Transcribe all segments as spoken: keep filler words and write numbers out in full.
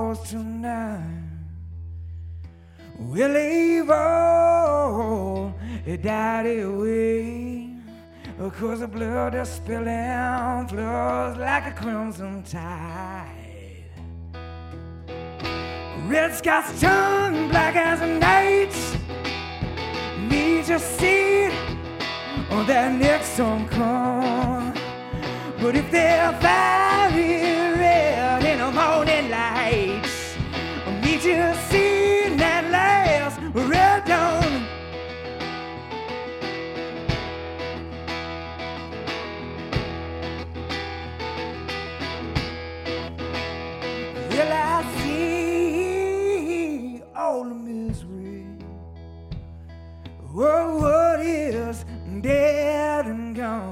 house tonight. We'll leave all your daddy away, 'cause the blood is spilling flows like a crimson tide. Red skies turn black as a night. Need to see oh, that Nixon come. But if they're very red in the morning lights, need to see that last red dawn. Will I see all the misery? Oh, what is dead and gone?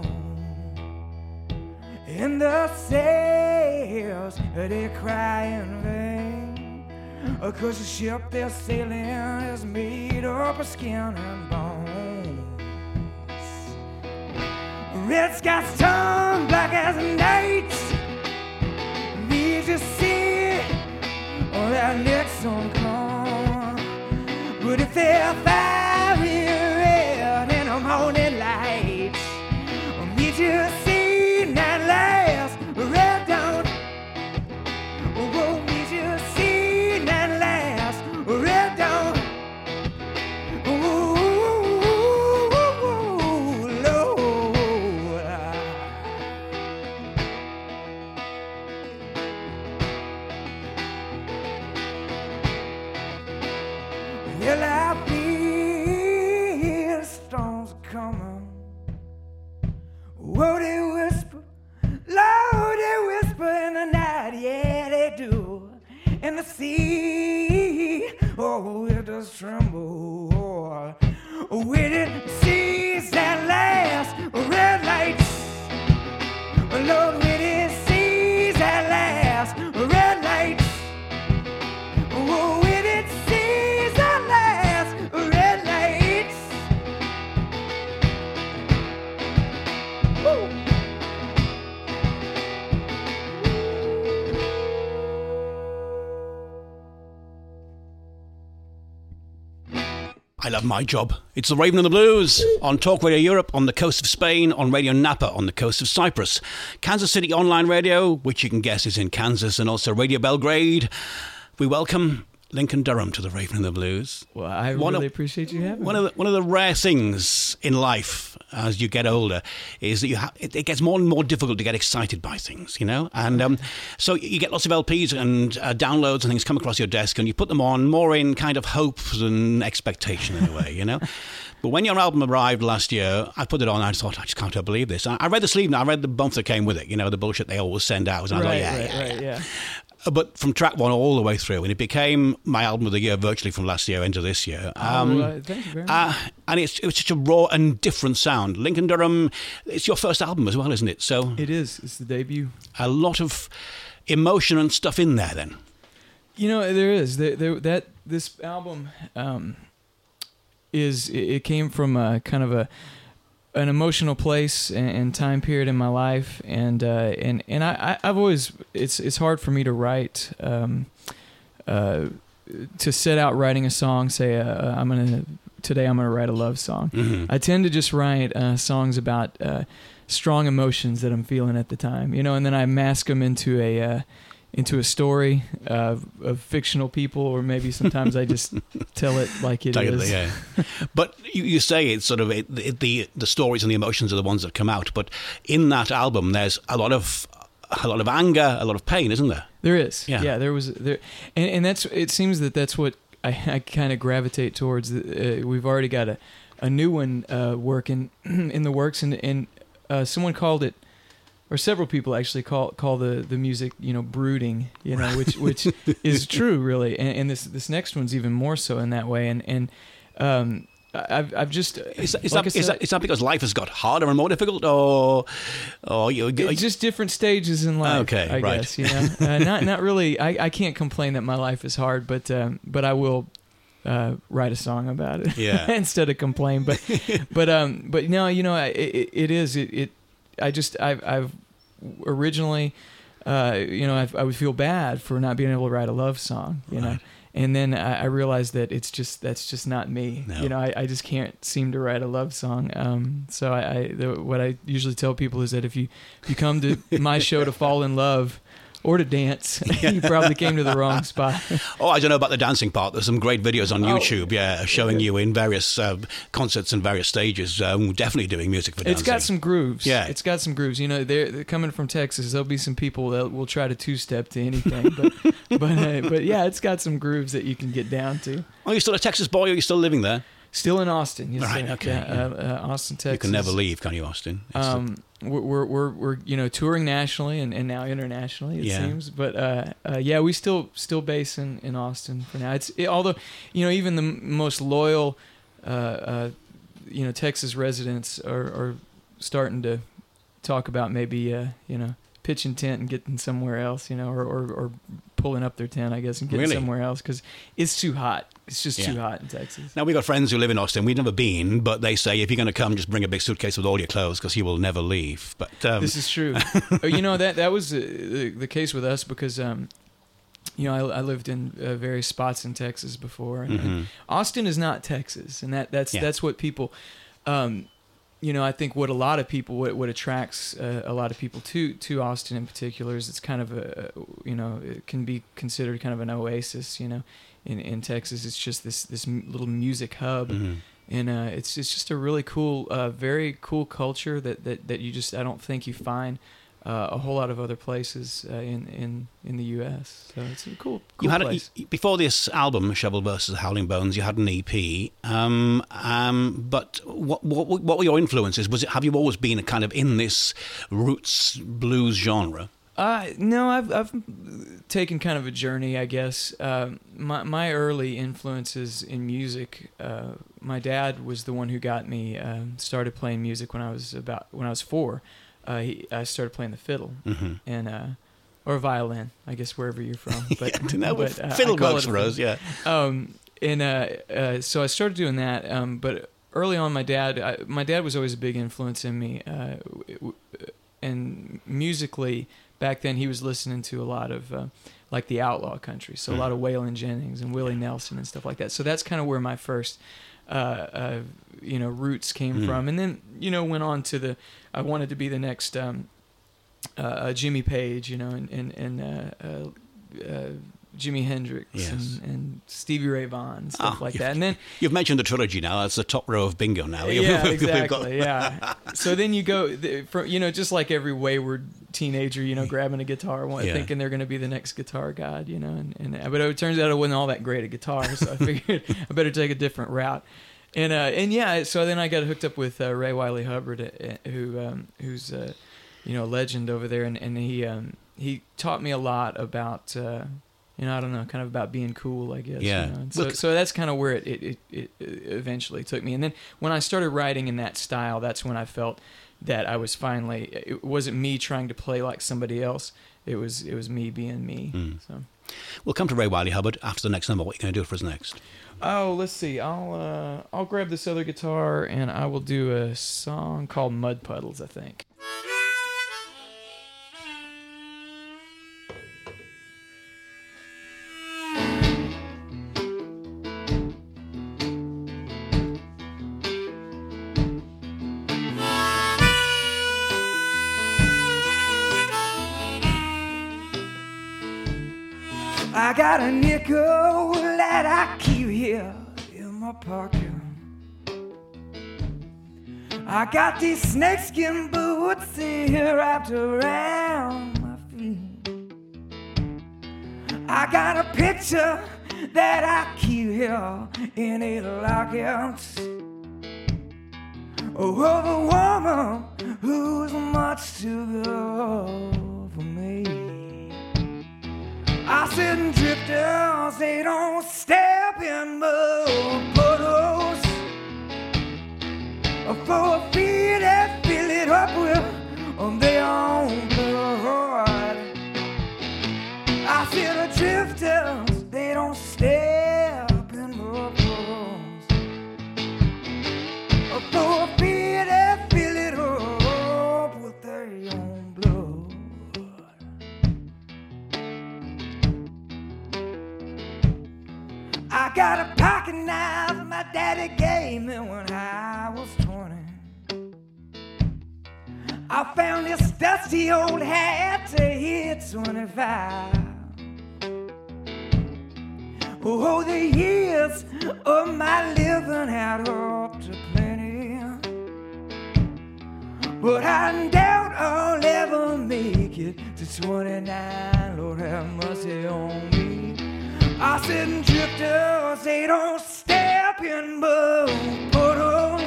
And the sails, they cry in vain, 'cause the ship they're sailing is made up of skin and bones. Red skies turn black as night. Need to see oh, that Nixon come. But if they're very red in the morning lights, need to see that last red dawn. Oh, need to see that last red dawn. Ooh, Lord. Well, I feel storms are coming. Oh, they whisper, Lord, they whisper in the night, yeah, they do. And the sea, oh, it does tremble. Oh, when it sees that last red light, Lord, when it sees that last red light, oh, when it sees that last red light. Woo! I love my job. It's the Raven and the Blues on Talk Radio Europe, on the coast of Spain, on Radio Napa, on the coast of Cyprus. Kansas City Online Radio, which you can guess is in Kansas, and also Radio Belgrade. We welcome Lincoln Durham to the Raven and the Blues. Well, I one really of, appreciate you having one me. Of the, one of the rare things in life as you get older is that you ha- it, it gets more and more difficult to get excited by things, you know? And um, so you get lots of L Ps and uh, downloads and things come across your desk and you put them on more in kind of hope than expectation in a way, you know? But when your album arrived last year, I put it on and I thought, I just can't believe this. I, I read the sleeve now, I read the bump that came with it, you know, the bullshit they always send out. And I right, thought, yeah, right, yeah, right, yeah. yeah. But from track one all the way through, and it became my album of the year virtually from last year into this year. Um, oh, uh, thank you very much. Uh, and it's it's such a raw and different sound. Lincoln Durham, it's your first album as well, isn't it? So it is. It's the debut. A lot of emotion and stuff in there then. You know, there is. There, there, that this album um, is, it, it came from a kind of a an emotional place and, and time period in my life, and uh, and and I, I've always it's it's hard for me to write um, uh, to set out writing a song. Say uh, I'm gonna today I'm gonna write a love song. Mm-hmm. I tend to just write uh, songs about uh, strong emotions that I'm feeling at the time, you know, and then I mask them into a uh, into a story uh, of fictional people, or maybe sometimes I just tell it like it Totally, is. yeah. But you, you say it's sort of it, it, the the stories and the emotions are the ones that come out. But in that album, there's a lot of a lot of anger, a lot of pain, isn't there? There is, yeah. yeah. There was there, and, and that's. It seems that that's what I, I kind of gravitate towards. Uh, we've already got a a new one uh, working in the works, and and uh, someone called it. Or several people actually call call the, the music, you know, brooding, you know, which which is true, really. And, and this this next one's even more so in that way. And and um, I've I've just is, is, like that, said, is that is that because life has got harder and more difficult, or or you? It's just different stages in life. Okay, I right. guess, you know, uh, not not really. I, I can't complain that my life is hard, but um, but I will. Uh, write a song about it, yeah. instead of complain. But but um but no, you know, it, it, it is it, it I just I've I've originally uh, you know, I, I would feel bad for not being able to write a love song, you Right. know. And then I, I realized that it's just that's just not me. No. You know, I, I just can't seem to write a love song. Um, so I, I the, what I usually tell people is that if you if you come to my show to fall in love or to dance, you probably came to the wrong spot. Oh, I don't know about the dancing part. There's some great videos on Oh. YouTube, yeah, showing you in various uh, concerts and various stages. Um, definitely doing music for dancing. It's got some grooves. Yeah. It's got some grooves. You know, they're, they're coming from Texas. There'll be some people that will try to two-step to anything, but but uh, but yeah, it's got some grooves that you can get down to. Are you still a Texas boy, or are you still living there? Still in Austin, yes, Right, sir. okay, Yeah, yeah. Uh, uh, Austin, Texas. You can never leave, can you, Austin? It's the- Um, we're, we're we're we're you know touring nationally and, and now internationally, it Yeah. seems. But uh, uh, yeah, we still still base in, in Austin for now. It's it, although you know even the m- most loyal uh, uh, you know Texas residents are, are starting to talk about maybe uh, you know pitching tent and getting somewhere else, you know, or or, or pulling up their tent, I guess, and getting Really? somewhere else because it's too hot. It's just Yeah. too hot in Texas. Now, we've got friends who live in Austin. We've never been, but they say if you're going to come, just bring a big suitcase with all your clothes because you will never leave. But um, This is true. Uh, you know that that was uh, the, the case with us because um, you know I, I lived in uh, various spots in Texas before, and, and Mhm. Austin is not Texas, and that that's Yeah. that's what people, um, you know, I think what a lot of people what what attracts uh, a lot of people to to Austin in particular is it's kind of a you know it can be considered kind of an oasis, you know, in in Texas. It's just this this m- little music hub. Mhm. And uh, it's it's just a really cool, uh, very cool culture that, that, that you just I don't think you find uh, a whole lot of other places uh, in, in in the U S. So it's a cool, cool You had a, place. y- before this album, Shovel versus Howling Bones. You had an E P. Um, um, but what, what what were your influences? Was it have you always been a kind of in this roots blues genre? Uh, no, I've I've taken kind of a journey, I guess. Um, my my early influences in music. Uh, my dad was the one who got me um, started playing music when I was about when I was four. Uh, he, I started playing the fiddle Mm-hmm. and uh, or violin, I guess wherever you're from. But, yeah, no, but, uh, I fiddle call works it a for us, yeah. Um, and uh, uh, so I started doing that. Um, but early on, my dad, I, my dad was always a big influence in me. Uh, w- w- and musically, back then, he was listening to a lot of uh, like the outlaw country, so a lot of Waylon Jennings and Willie Nelson and stuff like that. So that's kind of where my first, uh, uh, you know, roots came Mm. from. And then you know went on to the. I wanted to be the next um, uh, uh, Jimmy Page, you know, and and and. Uh, uh, uh, Jimi Hendrix Yes. and, and Stevie Ray Vaughan and stuff Ah, like you've- that. And then You've mentioned the trilogy now. That's the top row of bingo now. yeah, We've got- exactly. Yeah. So then you go the- from you know just like every wayward teenager, you know, grabbing a guitar, wa- Yeah. thinking they're going to be the next guitar god, you know, and, and but it turns out it wasn't all that great at guitar, so I figured I better take a different route. And uh, and yeah, so then I got hooked up with uh, Ray Wiley Hubbard, uh, who um, who's uh, you know a legend over there, and and he um, he taught me a lot about. Uh, You know, I don't know, kind of about being cool, I guess. Yeah. You know? And so, Look- so that's kind of where it, it, it, it eventually took me. And then when I started writing in that style, that's when I felt that I was finally. It wasn't me trying to play like somebody else. It was it was me being me. Mm. So. We'll come to Ray Wiley Hubbard after the next number. What are you going to do for us next? Oh, let's see. I'll uh, I'll grab this other guitar and I will do a song called Mud Puddles, I think. I got a nickel that I keep here in my pocket. I got these snakeskin boots here wrapped around my feet. I got a picture that I keep here in a locket of a woman who's much too good for me. I said drifters, they don't step in mud puddles. For feet that fill it up with their own blood. I said drifters, they don't step in mud puddles. For feet that fill it up with their own blood. got a pocket knife my daddy gave me when I was twenty. I found this dusty old hat to hit twenty-five. Oh, the years of my living had up to plenty, but I doubt I'll ever make it to twenty-nine. Lord have mercy on me. I said drifters, they don't step in mud puddles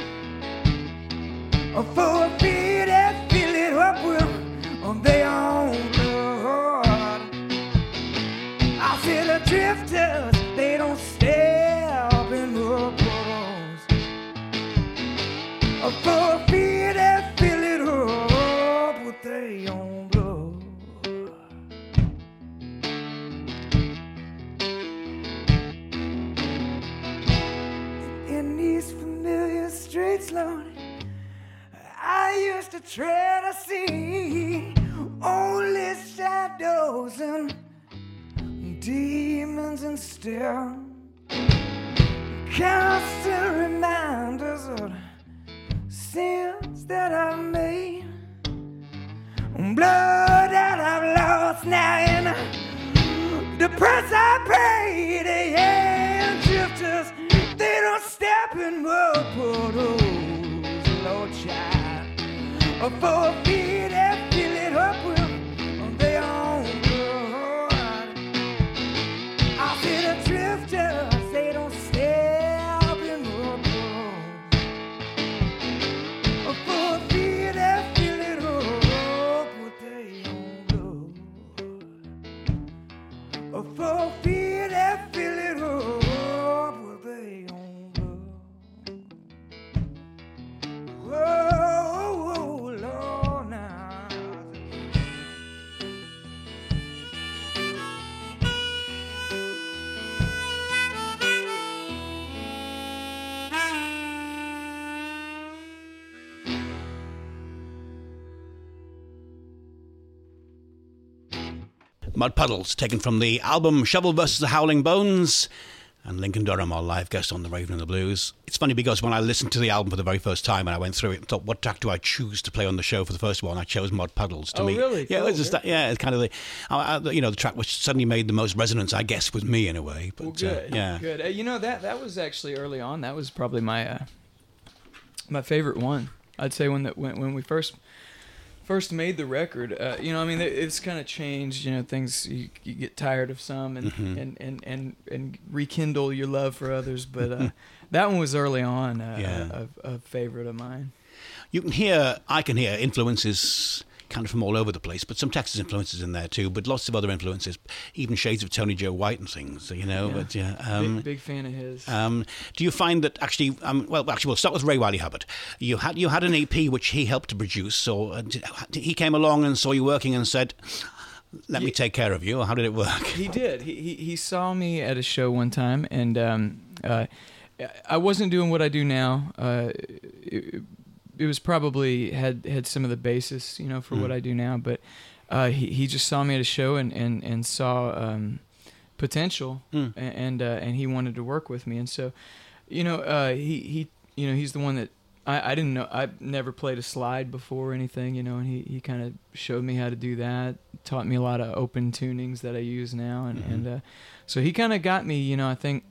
for feet that fill it up with their own blood. I said the drifters, they don't step in mud puddles for feet that fill it up with their own blood. In these familiar streets, Lord, I used to try to see only shadows and demons and still constant reminders of sins that I've made, blood that I've lost now, and the price I paid. Yeah, drifters, they don't step in mud puddles, Lord child, for feet that fill it up with their own blood. I see the drifters, they don't step in mud puddles for feet that fill it up with their own blood. For feet that fill it up with their own blood. Whoa, oh, Lord, now. Mud Puddles, taken from the album Shovel versus the Howling Bones, and Lincoln Durham, our live guest on The Raven and the Blues. It's funny because when I listened to the album for the very first time and I went through it and thought, what track do I choose to play on the show for the first one? I chose Mud Puddles. To Oh, me, really? Yeah, Cool. it was just that, yeah, it's kind of the, uh, uh, you know, the track which suddenly made the most resonance, I guess, with me in a way. But, Well, good. Uh, yeah, Good. Uh, you know, that that was actually early on. That was probably my uh, my favorite one. I'd say when that when when we first first made the record. Uh, you know, I mean, it, it's kind of changed. You know, things you, you get tired of some and, Mhm. and, and, and, and rekindle your love for others. But uh, that one was early on uh, Yeah. a, a favorite of mine. You can hear, I can hear influences kind of from all over the place, but some Texas influences in there too, but lots of other influences, even shades of Tony Joe White and things, you know. Yeah. But yeah, um, big, big fan of his. Um, do you find that actually, um, well, actually, we'll start with Ray Wiley Hubbard. You had you had an E P which he helped to produce, so uh, did, he came along and saw you working and said, "Let me take care of you." Or how did it work? He did. He, he he saw me at a show one time, and um, uh, I wasn't doing what I do now. Uh, it, it was probably had had some of the basis, you know, for mm. what I do now. But uh, he he just saw me at a show and and and saw um, potential, mm. and and, uh, and he wanted to work with me. And so, you know, uh, he he you know he's the one that I, I didn't know. I never played a slide before or anything, you know, and he, he kind of showed me how to do that. Taught me a lot of open tunings that I use now, and mm-hmm. and uh, so he kind of got me, you know, I think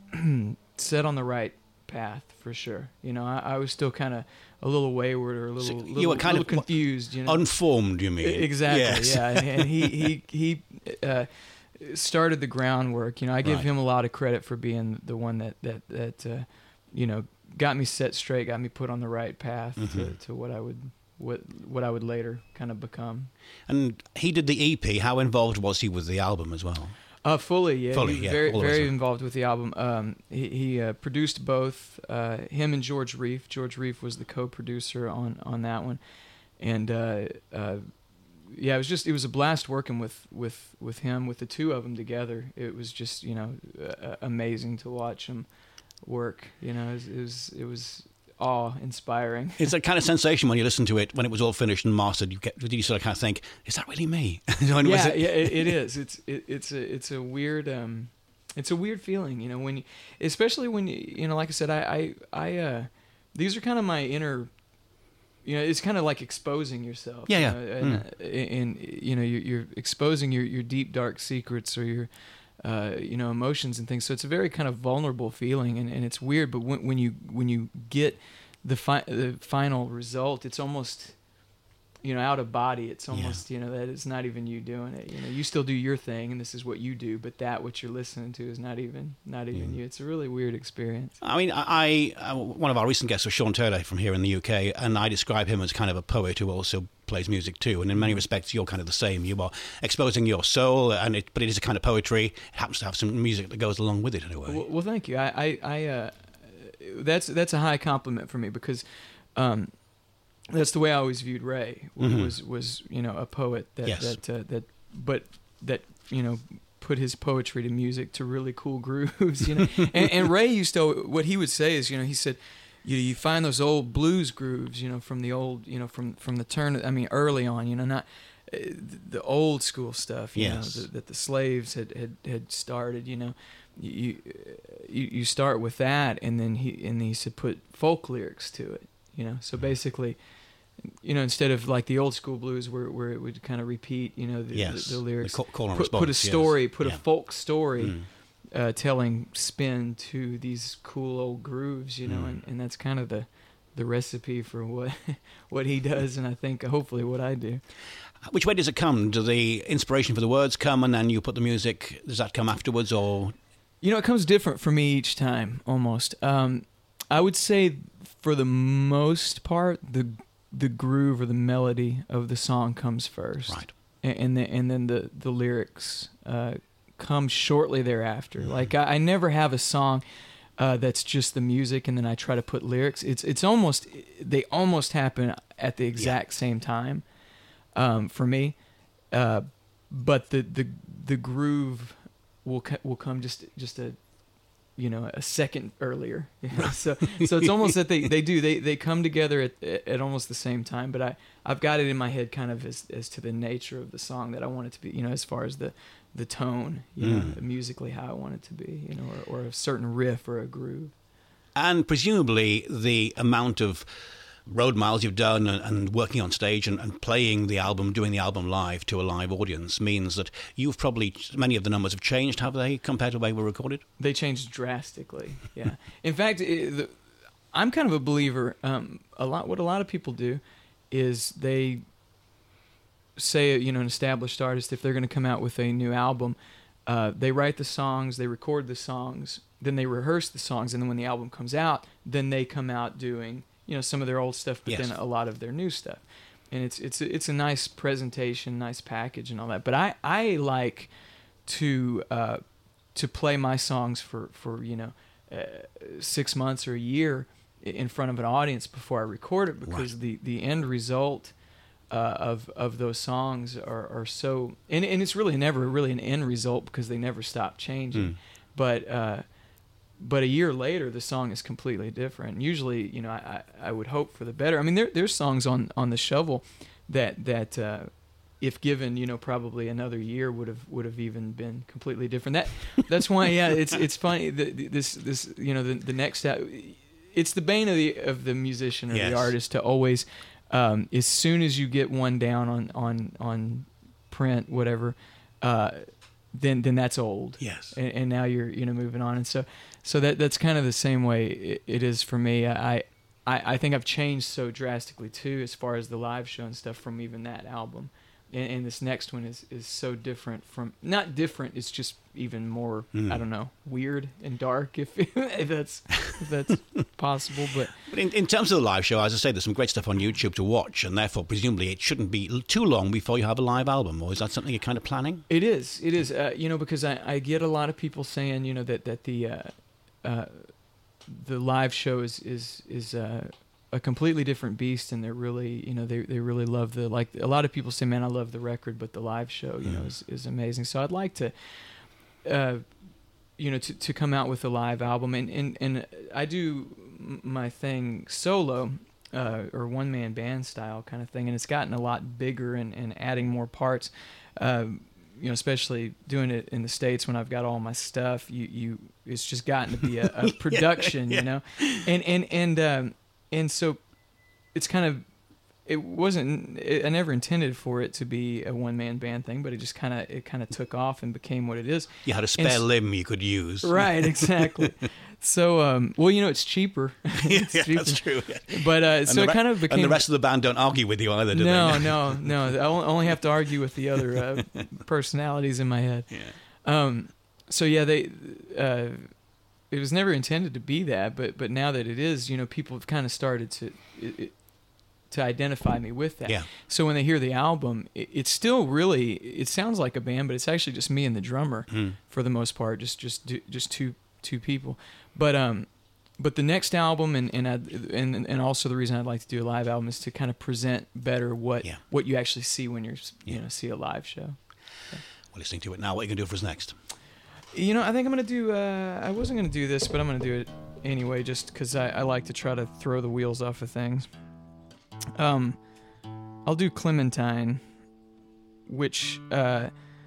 set on the right path for sure. You know, I, I was still kind of a little wayward or a little, so you little, were kind little of confused, you know, unformed. You mean exactly? Yes. Yeah, and he he he uh, started the groundwork. You know, I give right. him a lot of credit for being the one that that that uh, you know got me set straight, got me put on the right path mm-hmm. to, to what I would what what I would later kind of become. And he did the E P. How involved was he with the album as well? Uh, fully, yeah. Fully, he was yeah. Very, All very of involved with the album. Um, he he uh, produced both. Uh, him and George Reef. George Reef was the co-producer on, on that one, and uh, uh, yeah, it was just it was a blast working with, with, with him, with the two of them together. It was just you know uh, amazing to watch them work. You know, it was it was, it was awe-inspiring. It's that kind of sensation when you listen to it when it was all finished and mastered. You get, you sort of kind of think, "Is that really me?" yeah, was it? yeah, it, it is. It's it, it's a it's a weird. Um, It's a weird feeling, you know, when you, especially when you, you know, like I said, I, I, I uh, these are kind of my inner, you know, it's kind of like exposing yourself. Yeah, you yeah. know, and, Mm. and, you know, you're, you're exposing your, your deep, dark secrets or your, uh, you know, emotions and things. So it's a very kind of vulnerable feeling, and, and it's weird. But when, when you when you get the fi- the final result, it's almost, you know, out of body. It's almost, yeah. you know, that it's not even you doing it. You know, you still do your thing, and this is what you do, but that what you're listening to is not even not even mm. you. It's a really weird experience. I mean, I, I one of our recent guests was Sean Taylor from here in the U K, and I describe him as kind of a poet who also plays music too. And in many respects, you're kind of the same. You are exposing your soul, and it, but it is a kind of poetry. It happens to have some music that goes along with it in a way. Well, well thank you. I, I, I uh, that's that's a high compliment for me because. Um, That's the way I always viewed Ray. Mm-hmm. Was was you know a poet that yes. that uh, that but that you know put his poetry to music to really cool grooves. You know, and, and Ray used to what he would say is you know he said you you find those old blues grooves you know from the old you know from from the turn I mean early on you know not uh, the old school stuff you yes. know the, that the slaves had, had, had started you know you, you you start with that and then he and he said put folk lyrics to it. You know, so basically, you know, instead of like the old school blues where, where it would kind of repeat, you know, the, yes. the, the lyrics, the call and put, response, put a story, yes. put yeah. a folk story, mm. uh, telling spin to these cool old grooves, you know, mm. and, and that's kind of the the recipe for what what he does, and I think hopefully what I do. Which way does it come? Do the inspiration for the words come and then you put the music? Does that come afterwards, or? You know, it comes different for me each time, almost. Um, I would say. For the most part, the the groove or the melody of the song comes first, right? And and, the, and then the the lyrics uh, come shortly thereafter. Mm-hmm. Like I, I never have a song uh, that's just the music, and then I try to put lyrics. It's it's almost they almost happen at the exact yeah. same time um, for me, uh, but the the the groove will will come just just a. you know, a second earlier. so so it's almost that they, they do, they, they come together at, at almost the same time, but I, I've got it in my head kind of as, as to the nature of the song that I want it to be, you know, as far as the, the tone, you mm. know, musically how I want it to be, you know, or, or a certain riff or a groove. And presumably the amount of road miles you've done and, and working on stage and, and playing the album, doing the album live to a live audience means that you've probably, many of the numbers have changed, have they, compared to the way they were recorded? They changed drastically, yeah. In fact, it, the, I'm kind of a believer, um, a lot. what a lot of people do is they say, you know, an established artist, if they're going to come out with a new album, uh, they write the songs, they record the songs, then they rehearse the songs, and then when the album comes out, then they come out doing you know, some of their old stuff, but yes. then a lot of their new stuff. And it's it's it's a nice presentation, nice package and all that. But I, I like to uh, to play my songs for, for you know, uh, six months or a year in front of an audience before I record it because right. the, the end result uh, of of those songs are, are so... And, and it's really never really an end result because they never stop changing. Mm. But... Uh, But a year later, the song is completely different. Usually, you know, I, I would hope for the better. I mean, there there's songs on, on the Shovel that that uh, if given, you know, probably another year would have would have even been completely different. That that's why, yeah, it's it's funny. The, this this you know the the next it's the bane of the of the musician or yes. the artist to always um, as soon as you get one down on on on print, whatever. Uh, then then that's old. Yes. And, and now you're you know moving on, and so so that that's kind of the same way it, it is for me. I, I I think I've changed so drastically too, as far as the live show and stuff from even that album, and, and this next one is, is so different from not different. It's just even more mm. I don't know weird and dark if if that's if that's possible. But, but in, in terms of the live show, as I say, there's some great stuff on YouTube to watch, and therefore presumably it shouldn't be too long before you have a live album. Or is that something you're kind of planning? It is. It is. Uh, you know, because I, I get a lot of people saying you know that that the uh, uh, the live show is is is. Uh, a completely different beast, and they're really, you know, they they really love the, like, a lot of people say, man, I love the record, but the live show, you mm. know, is, is amazing. So I'd like to, uh, you know, to, to come out with a live album, and, and, and I do my thing solo, uh, or one-man band style kind of thing, and it's gotten a lot bigger and, and adding more parts. Uh, you know, especially doing it in the States when I've got all my stuff, you, you it's just gotten to be a, a production, yeah, yeah. you know, and and and um, and so it's kind of it wasn't it, I never intended for it to be a one man band thing, but it just kind of it kind of took off and became what it is. You had a spare and, limb you could use, right? Exactly. So, um, well, you know, it's cheaper. it's yeah, cheaper. That's true. Yeah. But uh, so re- it kind of became. And the rest of the band don't argue with you either, do no, they? No, no, no. I only have to argue with the other uh, personalities in my head. Yeah. Um. So yeah, they. Uh, it was never intended to be that, but but now that it is, you know, people have kind of started to. It, it, to identify me with that. Yeah. So when they hear the album, it, it's still really. It sounds like a band, but it's actually just me and the drummer mm. for the most part. Just just just two two people. But um, but the next album and and I'd, and and also the reason I'd like to do a live album is to kind of present better what yeah. what you actually see when you're you yeah. know see a live show. So. We're listening to it now. What are you gonna do for us next? You know, I think I'm gonna do. Uh, I wasn't gonna do this, but I'm gonna do it anyway, just because I, I like to try to throw the wheels off of things. Um, I'll do Clementine, which uh,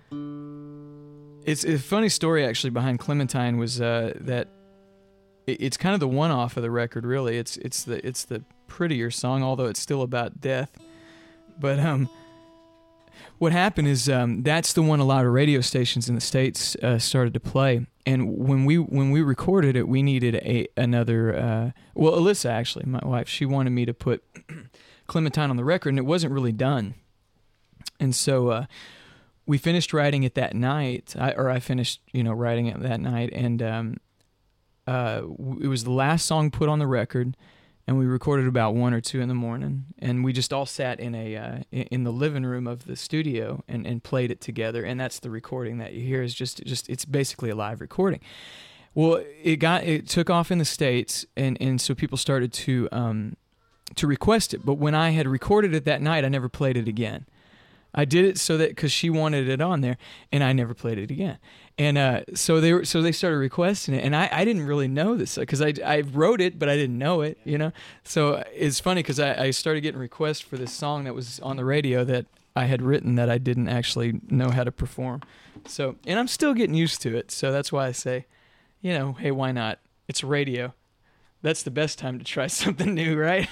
it's a funny story actually behind Clementine was uh, that it, it's kind of the one-off of the record. Really, it's it's the it's the prettier song, although it's still about death. But um, what happened is um, that's the one a lot of radio stations in the States uh, started to play. And when we when we recorded it, we needed a another. Uh, well, Alyssa actually, my wife, she wanted me to put Clementine on the record, and it wasn't really done. And so uh, we finished writing it that night, I, or I finished, you know, writing it that night, and um, uh, it was the last song put on the record. And we recorded about one or two in the morning, and we just all sat in a uh, in the living room of the studio and, and played it together. And that's the recording that you hear is just just it's basically a live recording. Well, it got it took off in the States, and, and so people started to um, to request it. But when I had recorded it that night, I never played it again. I did it so that because she wanted it on there, and I never played it again. And uh, so they were, so they started requesting it, and I, I didn't really know this because I, I wrote it, but I didn't know it, you know. So it's funny because I, I started getting requests for this song that was on the radio that I had written that I didn't actually know how to perform. So, and I'm still getting used to it. So that's why I say, you know, hey, why not? It's radio. That's the best time to try something new, right?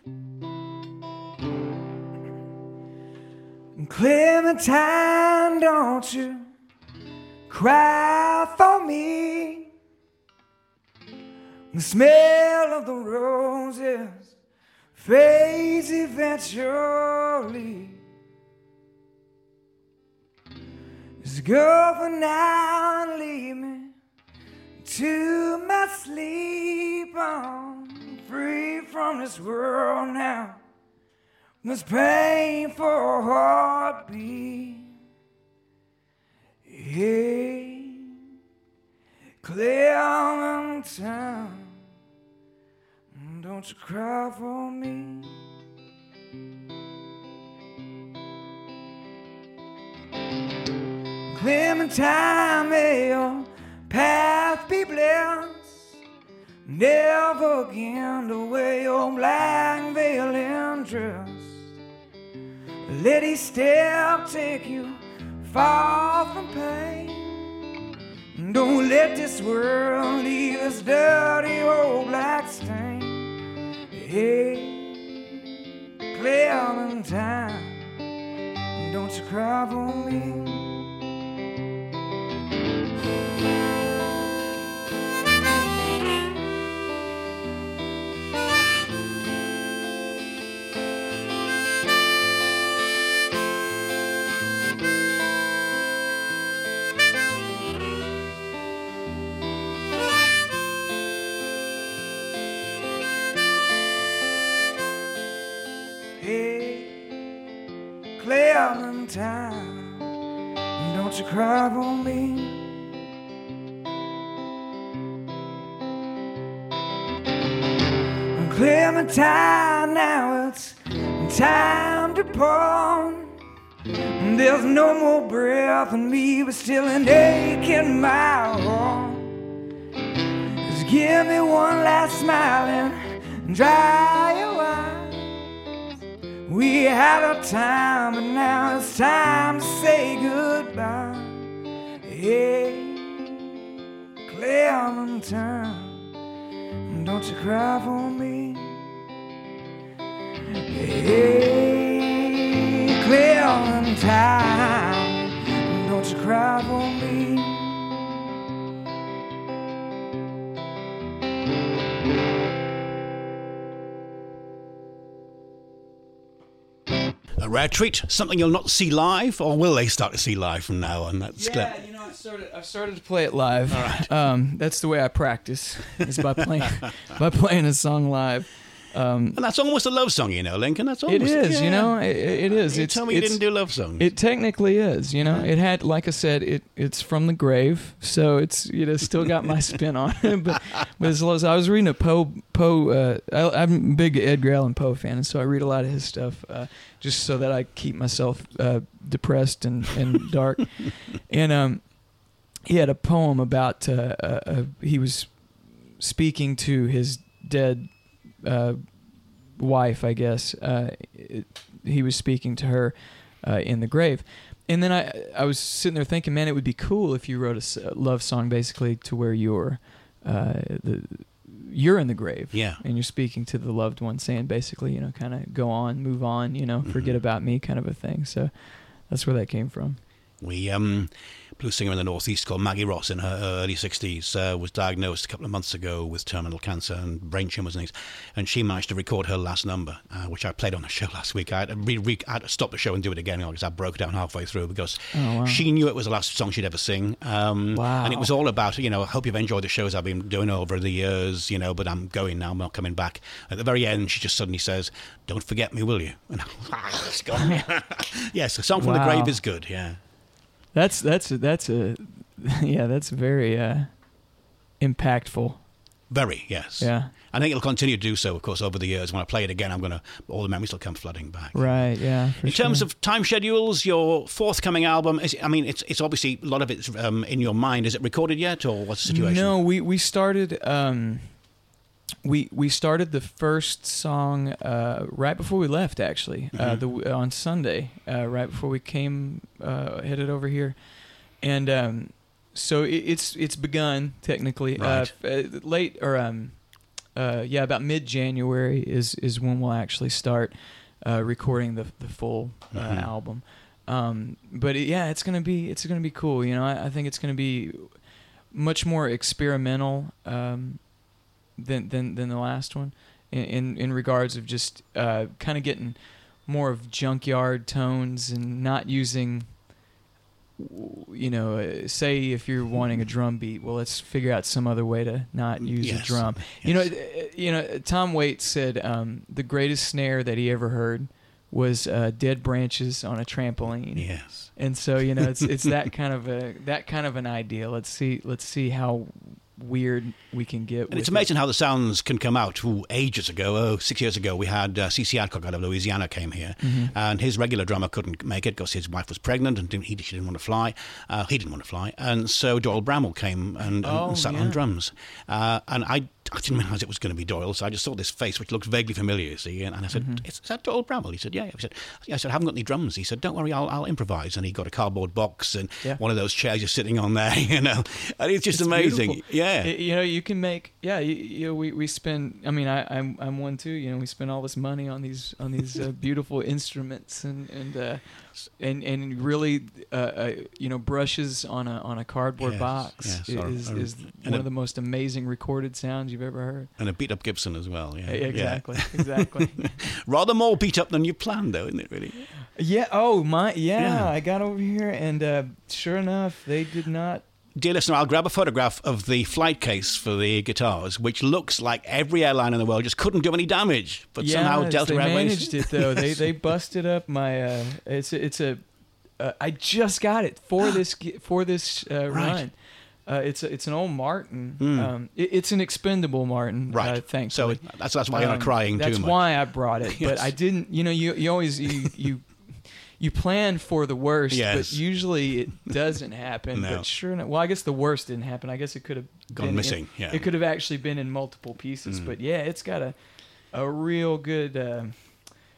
Clementine, don't you cry for me. The smell of the roses fades eventually. Just go for now and leave me to my sleep. I'm free from this world now. This painful heartbeat. Hey, Clementine, don't you cry for me. Clementine, may your path be blessed. Never again to wear your black veil and dress. Let each step take you far from pain. Don't let this world leave this dirty old black stain. Hey, Clementine, don't you cry for me. Clementine, don't you cry for me. Clementine, now it's time to part. There's no more breath in me, but still an ache in my heart. Just give me one last smile and dry your eyes. We had a time, but now it's time to say goodbye. Hey, Clementine, don't you cry for me. Hey, Clementine, don't you cry for me. A rare treat, something you'll not see live, or will they start to see live from now on? That's Yeah, clear. you know, I've started, I've started to play it live. All right. Um, that's the way I practice, is by playing by playing a song live. Um, And that's almost a love song, you know, Lincoln. That's it almost is, yeah. you know, it, it is. You It's, tell me you it's, didn't do love songs. It technically is, you know. It had, like I said, it it's from the grave, so it's, you know, still got my spin on it. But but as long as I was reading a Poe Poe, uh, I, I'm a big Edgar Allan Poe fan, and so I read a lot of his stuff, uh, just so that I keep myself uh, depressed and and dark. And um, he had a poem about uh, uh, uh, he was speaking to his dead uh, wife, I guess. Uh, it, he was speaking to her uh, in the grave. And then I I was sitting there thinking, man, it would be cool if you wrote a s- a love song basically to where you're uh, the you're in the grave, Yeah. and you're speaking to the loved one, saying basically, you know, kind of go on, move on, you know, forget Mhm. about me, kind of a thing. So that's where that came from. We um, blues singer in the Northeast called Maggie Ross in her early sixties uh, was diagnosed a couple of months ago with terminal cancer and brain tumours and things, and she managed to record her last number, uh, which I played on the show last week. I had, to re- re- I had to stop the show and do it again because I broke down halfway through because Oh, wow. she knew it was the last song she'd ever sing. Um, Wow. And it was all about, you know, I hope you've enjoyed the shows I've been doing over the years, you know, but I'm going now, I'm not coming back. At the very end, she just suddenly says, "Don't forget me, will you?" And I, it's gone. Yes, a song from the Wow. grave is good, yeah. That's that's a, that's a yeah, that's very uh, impactful. Very, yes. Yeah. I think it'll continue to do so, of course, over the years. When I play it again, I'm going to, all the memories will come flooding back. Right. Yeah. For In terms sure. of time schedules, your forthcoming album, is, I mean, it's it's obviously, a lot of it's um, in your mind. Is it recorded yet, or what's the situation? No, we we started um, we we started the first song uh, right before we left. Actually, uh, Mhm. the on Sunday, uh, right before we came uh, headed over here, and um, so it, it's it's begun technically. Right. Uh, f- uh, late or um, uh, yeah, about mid January is is when we'll actually start uh, recording the the full uh, Mhm. album. Um, but it, yeah, it's gonna be it's gonna be cool. You know, I, I think it's gonna be much more experimental um, than than than the last one, in in, in regards of just uh, kind of getting more of junkyard tones and not using. You know, uh, say if you're wanting a drum beat, well, let's figure out some other way to not use Yes. a drum. You know, uh, you know. Tom Waits said um, the greatest snare that he ever heard was uh, dead branches on a trampoline. Yes. And so, you know, it's it's that kind of a that kind of an idea. Let's see let's see how weird we can get. And with it's it. amazing how the sounds can come out. Ooh, ages ago, oh, six years ago, we had uh, C C Adcock out of Louisiana came here, Mhm. and his regular drummer couldn't make it because his wife was pregnant and didn't, he she didn't want to fly. Uh, he didn't want to fly, and so Doyle Bramwell came and, and, Oh, and sat yeah. on drums. Uh, and I, I didn't realise it was going to be Doyle, so I just saw this face which looked vaguely familiar. You see, and, and I said, Mhm. "Is that Doyle Bramwell?" He said, "Yeah." I said, yeah, "I said I haven't got any drums." He said, "Don't worry, I'll, I'll improvise." And he got a cardboard box and Yeah. one of those chairs you're sitting on there, you know. And it's just It's amazing. beautiful. Yeah. Y- you know, you can make yeah. You, you know, we we spend. I mean, I I'm I'm one too. You know, we spend all this money on these on these uh, beautiful instruments and and uh, and and really uh, uh, you know brushes on a on a cardboard Yes, box yes, is or- is, or- is and one a- of the most amazing recorded sounds you've ever heard. And a beat up Gibson as well. Yeah. Yeah, exactly, Yeah. exactly. Rather more beat up than you planned, though, isn't it? Really. Yeah. Oh my. Yeah, Yeah. I got over here, and uh, sure enough, they did not. Dear listener, I'll grab a photograph of the flight case for the guitars, which looks like every airline in the world just couldn't do any damage, but yeah, somehow Delta they Airways managed it though. They they busted up my. Uh, it's a, it's a. Uh, I just got it for this gi- for this uh, Right. run. Uh, it's a, it's an old Martin. Mm. Um, it, it's an expendable Martin. Right. Uh, thankfully. So it, that's that's why you're not Um, crying That's too much. why I brought it, but Yes. I didn't. You know, you you always you you, you plan for the worst, Yes. but usually it doesn't happen. No. But sure enough, well, I guess the worst didn't happen. I guess it could have Gone been in- missing, yeah. It could have actually been in multiple pieces, Mm. but yeah, it's got a a real good. Uh,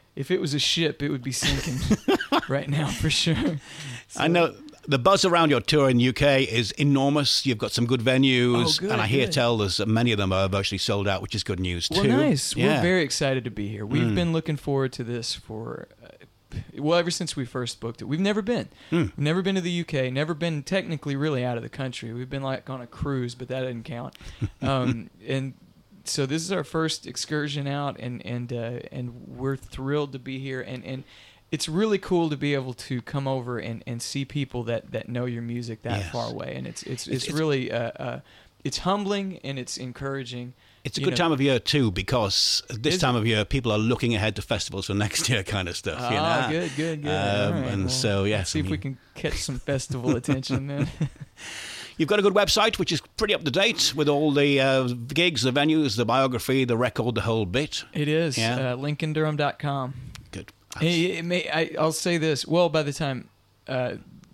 if it was a ship, it would be sinking right now for sure. So, I know the buzz around your tour in the U K is enormous. You've got some good venues, Oh, good, and I hear good. tell there's many of them are virtually sold out, which is good news Well, too. nice. Yeah. We're very excited to be here. We've Mm. been looking forward to this for, uh, well, ever since we first booked it. We've never been. Mm. We've never been to the U K. Never been technically really out of the country. We've been like on a cruise, but that doesn't count. Um, and so this is our first excursion out, and and uh, and we're thrilled to be here. And and it's really cool to be able to come over and, and see people that, that know your music that Yes. far away. And it's it's It's- it's, it's- really uh, uh, it's humbling and it's encouraging. It's a You good know- time of year too, because this Is time of year people are looking ahead to festivals for next year, kind of stuff. you Ah, know? good, good, good. Um, All right, and well, so, yes, let's see I if we mean- can catch some festival attention then. You've got a good website, which is pretty up to date with all the uh, gigs, the venues, the biography, the record, the whole bit. It is Yeah. uh, lincoln durham dot com. Good. It, it may, I, I'll say this. Well, by the time, uh,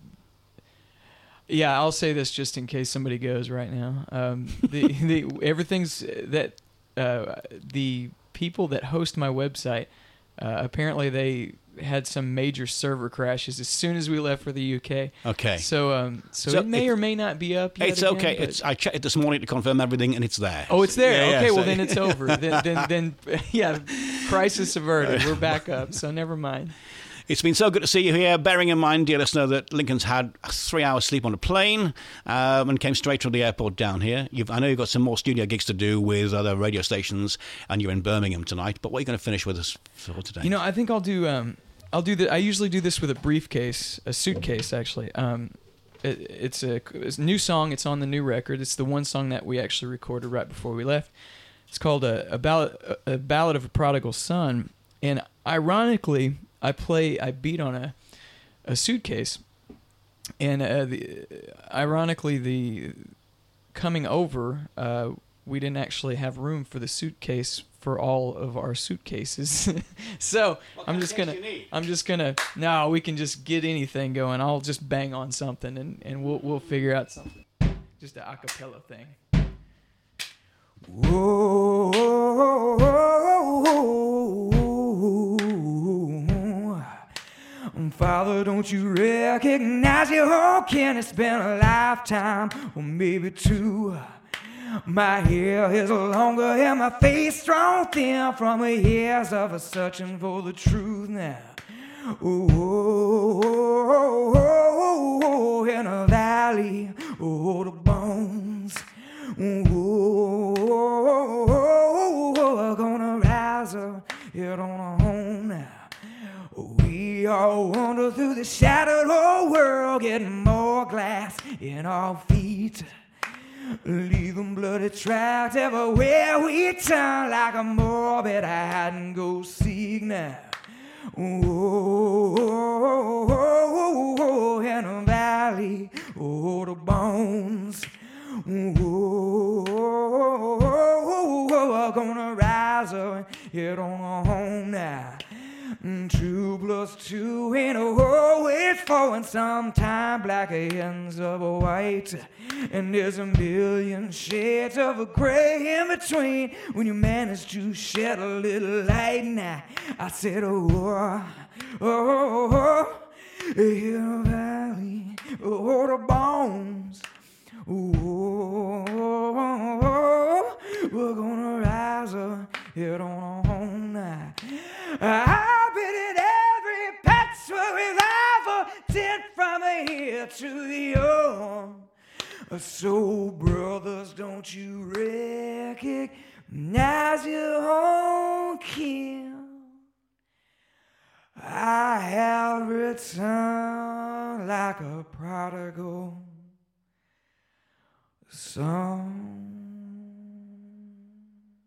yeah, I'll say this just in case somebody goes right now. Um, the, the everything's that uh, the people that host my website uh, apparently they had some major server crashes as soon as we left for the U K. Okay. So, um, so, So it may it- or may not be up yet. It's again, okay. but- It's I checked it this morning to confirm everything, and it's there. Oh, it's there. Yeah, yeah, okay, well so- then it's over. then, then, then, yeah, crisis averted. We're back up. So never mind. It's been so good to see you here. Bearing in mind, dear listener, that Lincoln's had three hours sleep on a plane um, and came straight from the airport down here. You've, I know you've got some more studio gigs to do with other radio stations, and you're in Birmingham tonight. But what are you going to finish with us for today? You know, I think I'll do. Um, I'll do the. I usually do this with a briefcase, a suitcase, actually. Um, it, it's, a, it's a new song. It's on the new record. It's the one song that we actually recorded right before we left. It's called a, a ballad, a, a ballad of a prodigal son. And ironically, I play. I beat on a, a suitcase, and uh, the, ironically, the coming over, uh, we didn't actually have room for the suitcase for all of our suitcases. So I'm just gonna, I'm just gonna. No, we can just get anything going. I'll just bang on something, and, and we'll we'll figure out something. Just an acapella thing. Whoa, Father, don't you recognize your whole kin? It's been a lifetime, or maybe two. My hair is longer and my face strong thin from the years of a searching for the truth now. Oh, in a valley, oh, the bones. Oh, gonna rise up, get on a home now. We all wander through the shattered old world, getting more glass in our feet. Leaving bloody tracks everywhere we turn, like a morbid hide and go seek now. Oh, in a valley, oh, the bones. Oh, gonna rise up and get on a home now. Two plus two ain't always four, and sometimes black ends of a white. And there's a million shades of a gray in between when you manage to shed a little light. Now I said, oh, oh, oh, oh, in the valley, oh, the bones. Oh, oh, oh, we're gonna rise up, head on home now. I've been in every patch where we've ever did from here to the arm. So, brothers, don't you recognize your own kin? I have returned like a prodigal son.